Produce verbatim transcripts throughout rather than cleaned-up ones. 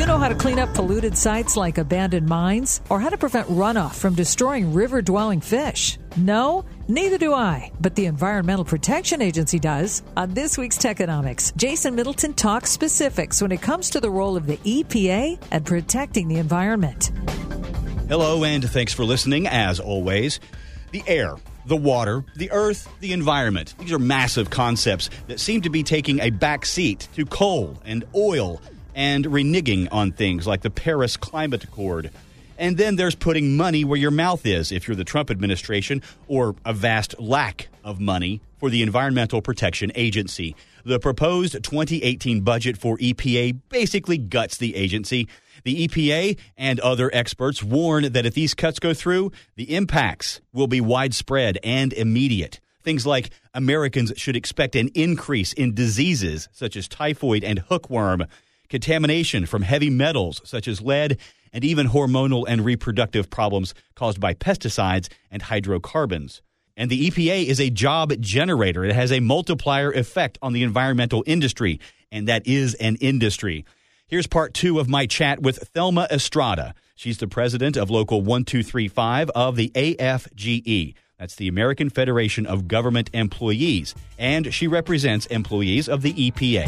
you know how to clean up polluted sites like abandoned mines? Or how to prevent runoff from destroying river-dwelling fish? No? Neither do I. But the Environmental Protection Agency does. On this week's Techonomics, Jason Middleton talks specifics when it comes to the role of the E P A and protecting the environment. Hello, and thanks for listening, as always. The air, the water, the earth, the environment. These are massive concepts that seem to be taking a back seat to coal and oil and reneging on things like the Paris Climate Accord. And then there's putting money where your mouth is if you're the Trump administration, or a vast lack of money for the Environmental Protection Agency. The proposed twenty eighteen budget for E P A basically guts the agency. The E P A and other experts warn that if these cuts go through, the impacts will be widespread and immediate. Things like Americans should expect an increase in diseases such as typhoid and hookworm, contamination from heavy metals such as lead, and even hormonal and reproductive problems caused by pesticides and hydrocarbons. And the E P A is a job generator. It has a multiplier effect on the environmental industry, and that is an industry. Here's part two of my chat with Thelma Estrada. She's the president of Local one two three five of the A F G E. That's the American Federation of Government Employees, and she represents employees of the E P A.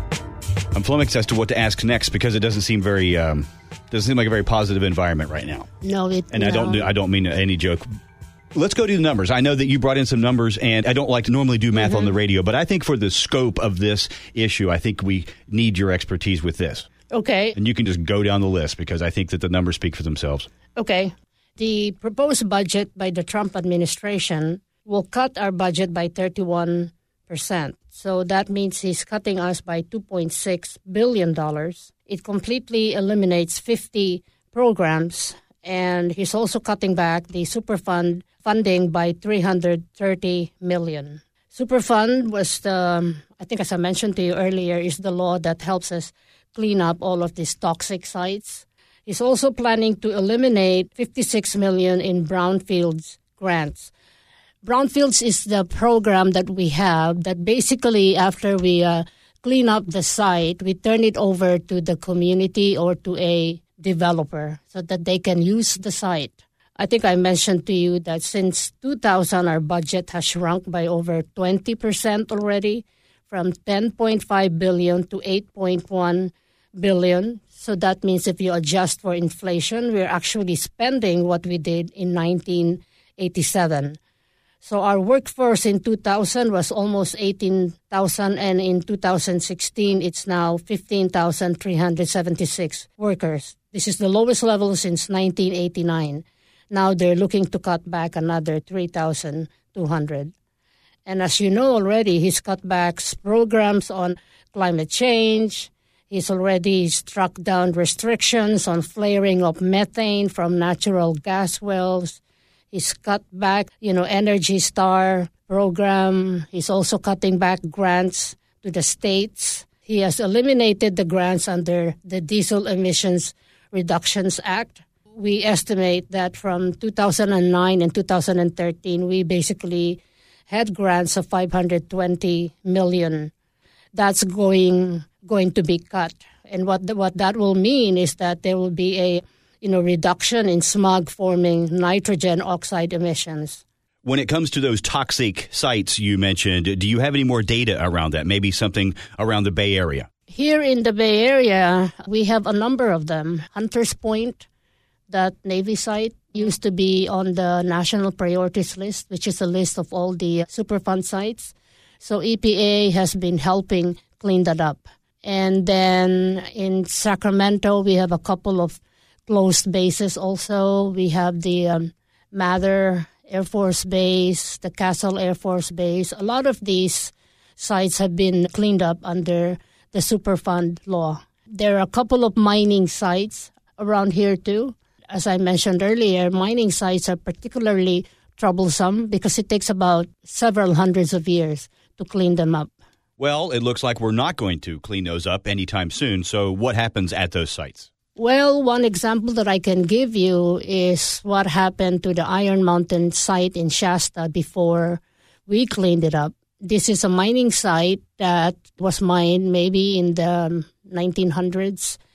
I'm flummoxed as to what to ask next because it doesn't seem very um, doesn't seem like a very positive environment right now. No, it and no. I don't I don't mean any joke. Let's go to the numbers. I know that you brought in some numbers, and I don't like to normally do math mm-hmm. on the radio, but I think for the scope of this issue, I think we need your expertise with this. Okay. And you can just go down the list because I think that the numbers speak for themselves. Okay. The proposed budget by the Trump administration will cut our budget by thirty-one percent. So that means he's cutting us by two point six billion dollars. It completely eliminates fifty programs, and he's also cutting back the Superfund funding by three hundred thirty million dollars. Superfund was the, I think as I mentioned to you earlier, is the law that helps us clean up all of these toxic sites. He's also planning to eliminate fifty-six million dollars in brownfields grants. Brownfields is the program that we have that basically after we uh, clean up the site, we turn it over to the community or to a developer so that they can use the site. I think I mentioned to you that since two thousand, our budget has shrunk by over twenty percent already, from ten point five billion dollars to eight point one billion dollars. So that means if you adjust for inflation, we're actually spending what we did in nineteen eighty-seven. So our workforce in two thousand was almost eighteen thousand, and in two thousand sixteen, it's now fifteen thousand three hundred seventy-six workers. This is the lowest level since nineteen eighty-nine. Now they're looking to cut back another three thousand two hundred. And as you know already, he's cut back programs on climate change. He's already struck down restrictions on flaring of methane from natural gas wells. He's cut back, you know, Energy Star program. He's also cutting back grants to the states. He has eliminated the grants under the Diesel Emissions Reductions Act. We estimate that from two thousand nine and two thousand thirteen, we basically had grants of five hundred twenty million dollars. That's going going to be cut. And what the, what that will mean is that there will be a you know, reduction in smog-forming nitrogen oxide emissions. When it comes to those toxic sites you mentioned, do you have any more data around that? Maybe something around the Bay Area? Here in the Bay Area, we have a number of them. Hunters Point, that Navy site, used to be on the National Priorities List, which is a list of all the Superfund sites. So E P A has been helping clean that up. And then in Sacramento, we have a couple of closed bases also. We have the um, Mather Air Force Base, the Castle Air Force Base. A lot of these sites have been cleaned up under the Superfund law. There are a couple of mining sites around here too. As I mentioned earlier, mining sites are particularly troublesome because it takes about several hundreds of years to clean them up. Well, it looks like we're not going to clean those up anytime soon. So what happens at those sites? Well, one example that I can give you is what happened to the Iron Mountain site in Shasta before we cleaned it up. This is a mining site that was mined maybe in the nineteen hundreds.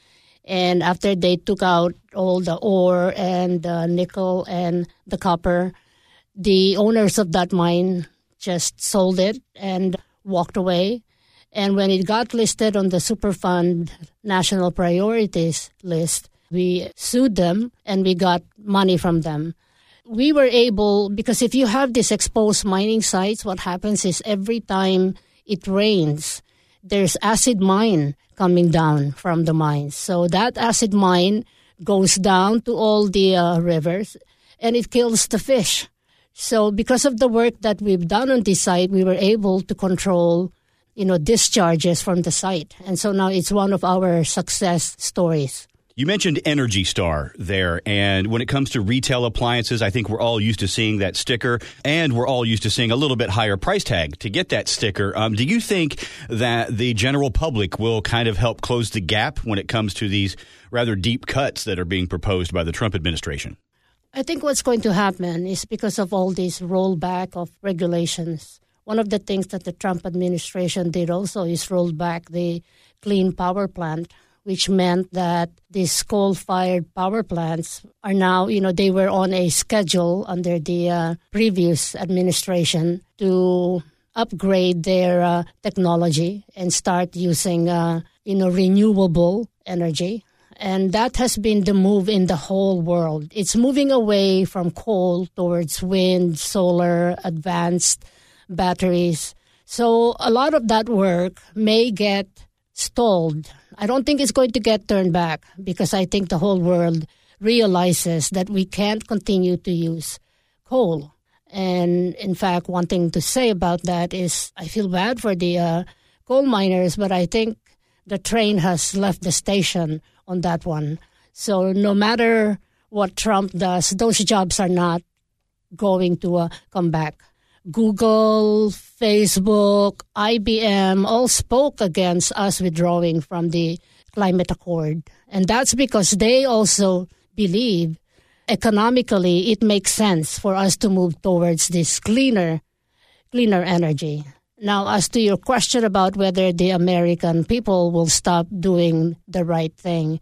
And after they took out all the ore and the nickel and the copper, the owners of that mine just sold it and walked away. And when it got listed on the Superfund National Priorities list, we sued them and we got money from them. We were able, because if you have these exposed mining sites, what happens is every time it rains, there's acid mine coming down from the mines. So that acid mine goes down to all the uh, rivers and it kills the fish. So because of the work that we've done on this site, we were able to control, you know, discharges from the site. And so now it's one of our success stories. You mentioned Energy Star there, and when it comes to retail appliances, I think we're all used to seeing that sticker, and we're all used to seeing a little bit higher price tag to get that sticker. Um, do you think that the general public will kind of help close the gap when it comes to these rather deep cuts that are being proposed by the Trump administration? I think what's going to happen is because of all this rollback of regulations. One of the things that the Trump administration did also is roll back the Clean Power Plant, which meant that these coal-fired power plants are now, you know, they were on a schedule under the uh, previous administration to upgrade their uh, technology and start using, uh, you know, renewable energy. And that has been the move in the whole world. It's moving away from coal towards wind, solar, advanced batteries. So a lot of that work may get stalled. I don't think it's going to get turned back because I think the whole world realizes that we can't continue to use coal. And in fact, one thing to say about that is I feel bad for the uh, coal miners, but I think the train has left the station on that one. So no matter what Trump does, those jobs are not going to uh, come back. Google, Facebook, I B M all spoke against us withdrawing from the climate accord. And that's because they also believe economically it makes sense for us to move towards this cleaner, cleaner energy. Now, as to your question about whether the American people will stop doing the right thing,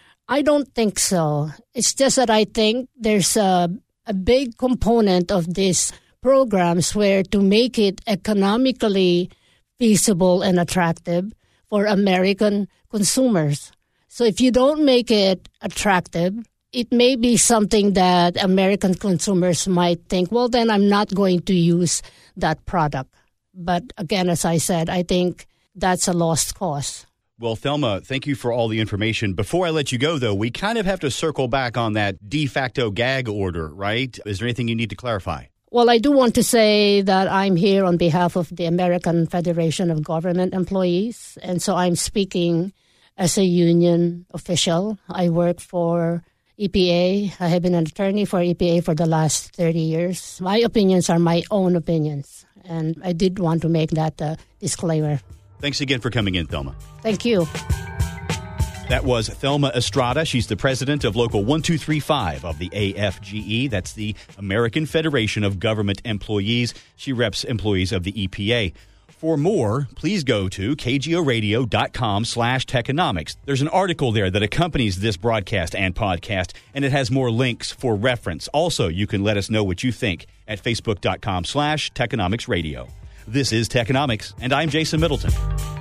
I don't think so. It's just that I think there's a, a big component of this programs where to make it economically feasible and attractive for American consumers. So if you don't make it attractive, it may be something that American consumers might think, well, then I'm not going to use that product. But again, as I said, I think that's a lost cause. Well, Thelma, thank you for all the information. Before I let you go, though, we kind of have to circle back on that de facto gag order, right? Is there anything you need to clarify? Well, I do want to say that I'm here on behalf of the American Federation of Government Employees, and so I'm speaking as a union official. I work for E P A. I have been an attorney for E P A for the last thirty years. My opinions are my own opinions, and I did want to make that uh, disclaimer. Thanks again for coming in, Thelma. Thank you. That was Thelma Estrada. She's the president of Local one two three five of the A F G E. That's the American Federation of Government Employees. She reps employees of the E P A. For more, please go to kgoradio.com slash techonomics. There's an article there that accompanies this broadcast and podcast, and it has more links for reference. Also, you can let us know what you think at facebook.com slash techonomics radio. This is Techonomics, and I'm Jason Middleton.